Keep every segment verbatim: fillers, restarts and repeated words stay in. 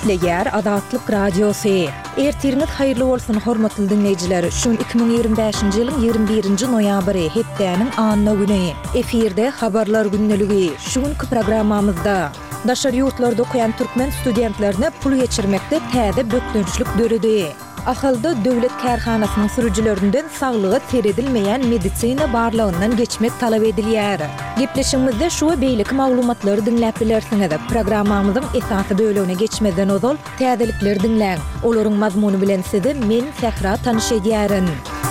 Gepleýär Azatlyk Radiosu. Ertirňiz haýyrly bolsun hormatly dinleýijiler. Şun iki bin ýigrimä beşinji ýylyň ýigrimä birinji noýabry hepdäniň anyny güni. Eferde habarlar günneligi. Şuňky programmamyzda daşary ýurtlarda okuyan türkmen studentlerine pul geçirmekde täze bökdönçlük döredi. Ahylda döwlet kärhanasynyň sürüjilerinden saglygy teredilmeýän medisina barlygyndan geçmek talap edilýär. Gepleşigimizde şu beýlik maglumatlary dinläp bilersiňiz. Programmamyzyň esasy bölügine geçmeden ozal täzelikleri dinläň. Olaryň mazmuny bilen sizi men Sehra tanyş edýärin.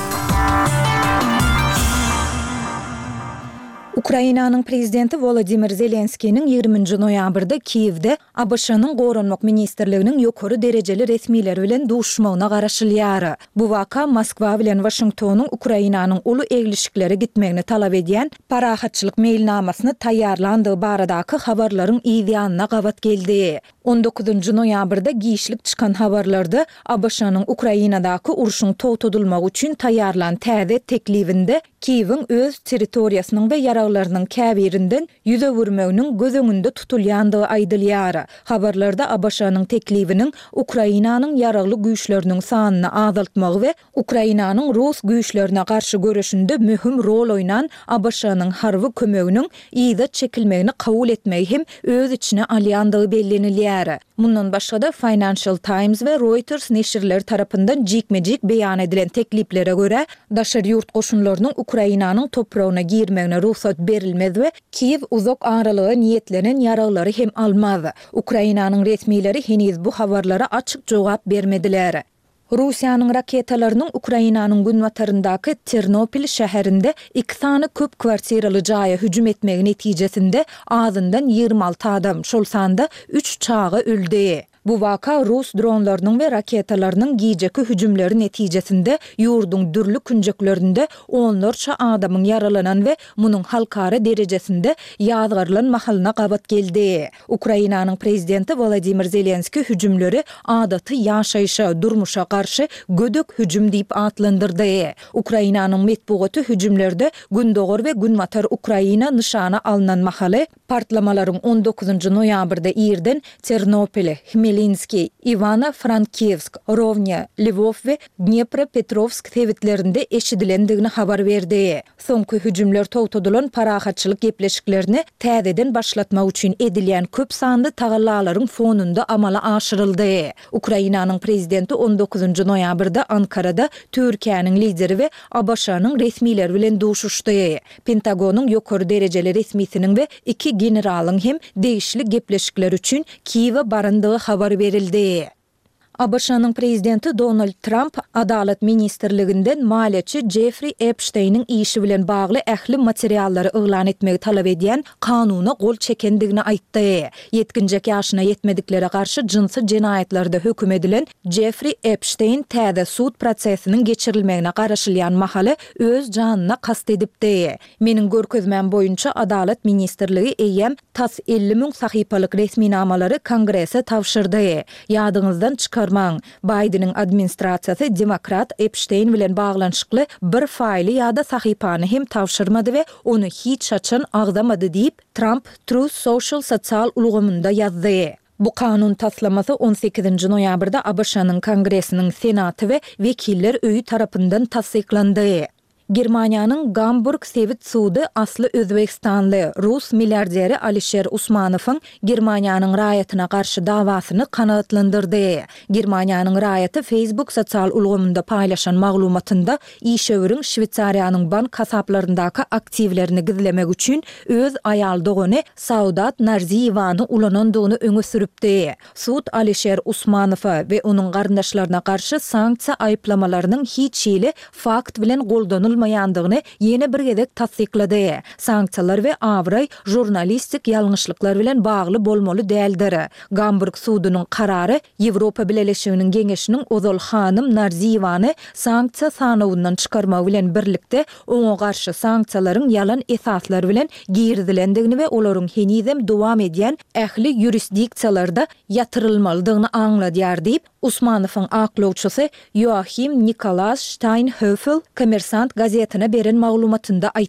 Ukrainanyň prezidenti Volodymyr Zelenskiýiň ýigriminji noýabrda Kiýewde A B Ş'nyň Goranmak ministrliginiň ýokary derejeli resmiýetleri bilen duşmagyna garaşylýar. Bu waka Moskwa bilen Washingtonyň Ukrainanyň uly eglişiklere gitmegini talap edýän parahatçylyk mailnamasyny taýýarlandygy baradaky habarlaryň ýa-da gawat geldi. on dokuzunji noýabrda giýişlik çykan habarlarda A B Ş'nyň Ukrainadaky uruşyň togtadylmagy üçin taýýarlan täze teklifinde Kiýewiň öz territoriýasynyň we ýaraglarynyň käbirinden ýüze wurmeginiň göz öňünde tutulýandygy aýdylýar. Habarlarda A B Ş'nyň teklifiniň Ukrainanyň ýaragly güýçleriniň sanyny azaltmagy we Ukrainanyň Rus güýçlerine garşy görüşinde mühim rol oýnan A B Ş'nyň harby kömeginiň ýa-da çekilmegini kabul etmegi hem öz içine alýandygy bellenilýär. Mundan başga da Financial Times we Reuters neşirleri tarapyndan jikme-jik beýan edilen tekliflere görä, daşary ýurt goşunlarynyň Ukrainanyň topragyna girmegine ruhsat berilmez we Kiýew uzak aralyga niýetlenen ýaraglary hem almaz. Ukrainanyň resmiýetleri heniz bu habarlara açyk jogap bermediler. Russiýanyň raketalarynyň Ukrainanyň günwataryndaky Ternopil şäherinde iki sany köp kwartiraly jaýa hüjüm etmegi netijesinde azyndan ýygrima alty adam, şol sanda üç çağı öldi. Bu waka Rus dronlarynyň we raketalarynyň giýjeki hüjümleri netijesinde ýurdun dürli künjeklerinde onlarça adamyň yaralanan we munyň halkara derejesinde ýazgarlan mahalyna gawat geldi. Ukrainanyň prezidenti Volodymyr Zelenski hüjümleri adaty ýaşaýşa, durmuşa garşy gödök hüjüm diýip atlandyrdy. Ukrainanyň medeniýeti hüjümlerde Gündoğar we Günwatar Ukraina nyşana alynan mahaly partlamalaryň on dokuzunji noýabrda ýerden Ternopil, Хмельницкий, Ivano-Frankivsk, Rovnya, Lvov we Dnepropetrovsk tewitlerinde eşidilendigini habar berdi. Soňky hüjümler togtadylan parahatçylyk gepleşiklerini täzeden başlatmak üçin edilýän köp sanly tagallalaryň fonunda amala aşyryldy. Ukrainanyň prezidenti on dokuzunji noýabrda Ankarada Türkiýanyň lideri we A B Ş'nyň resmiýetleri bilen duşuşdy. Pentagonyň ýokary derejeli resmiýetiniň we iki generalyň hem degişli gepleşikler üçin Kiýewe barandygy habar berildi. A B Ş'nyň prezidenti Donald Trump Adalet ministrliginden maliýetçi Jeffrey Epstein'in işi bilen bagly ähli materiallary yglan etmegi talap edýän kanuny gol çekendigini aýtdy. yetkinji ýaşyna yetmediklere garşy jinsy jenaýetlarda höküm edilen Jeffrey Epstein täze sud prosesiniň geçirilmegine garaşylýan mahaly öz janyna kast edipdi. Meniň görkezmem boýunça Adalet ministrligi eýem tas elli müň sahypalyk resmiýnamalary kongrese tawşyrdy. Ýadyňyzdan çykar Biden'in administrasiýasy demokrat Epstein bilen baglanşykly bir faýly ýa-da sahypany hem tawşyrmady we onu hiç açan agdamady diýip Trump Truth Social sosial ulgamynda ýazdy. Bu kanun taslamasy on sekizinji noýabrda A B Ş'nyň Kongresiniň senaty we wekiller öýü tarapyndan tasdiklandy. Germaniýanyň Gamburg Sewit sudy asly Özbekistanly Rus milliarderi Alisher Usmanowyň Germaniýanyň raýatyna garşy dawasyny kanagatlandyrdy. Germaniýanyň raýaty Facebook sosial ulgamynda paýlaşan maglumatynda işewiriň Şwitsariýanyň bank hasaplaryndaky aktivlerini gizlemek üçin öz aýal dogany Saudat Narziýewany ulanandygyny öňe süripdi. Sud Alisher Usmanowa we onuň garyndaşlaryna garşy sanksiýa aýplamalarynyň hiç ýyly fakt bilen goldanylmaýan ýandygyny ýene bir gezek tasdiklady. Sanksiýalar we awray jurnalistik ýalňyşlyklar bilen bagly bolmaly däldir. Gamburg sudynyň karary Ýewropa Birleşiginiň geňeşiniň Ozal hanym Narziýewany sanksiýa sanawyndan çykarmak bilen birlikde oňa garşy sanksiýalaryň ýalan esaslar bilen girdilendigini we olaryň henizem dowam edýän ähli ýurisdiksiýalarda ýatyrylmalydygyny aňladýar diýip Usmanowyň aklawçysy Joachim Nikolas Steinhöfel Kommersant gazetine beren maglumatynda aýtdy.